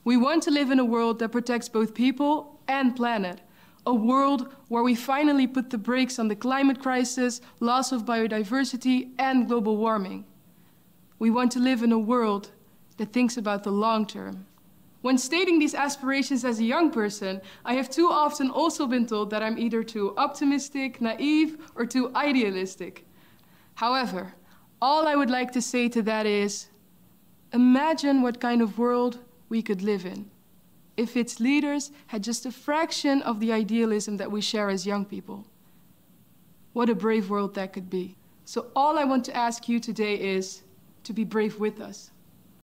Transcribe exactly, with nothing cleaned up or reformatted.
We want to live in a world that protects both people and planet. A world where we finally put the brakes on the climate crisis, loss of biodiversity, and global warming. We want to live in a world that thinks about the long term. When stating these aspirations as a young person, I have too often also been told that I'm either too optimistic, naive, or too idealistic. However, all I would like to say to that is, imagine what kind of world we could live in if its leaders had just a fraction of the idealism that we share as young people. What a brave world that could be. So all I want to ask you today is to be brave with us.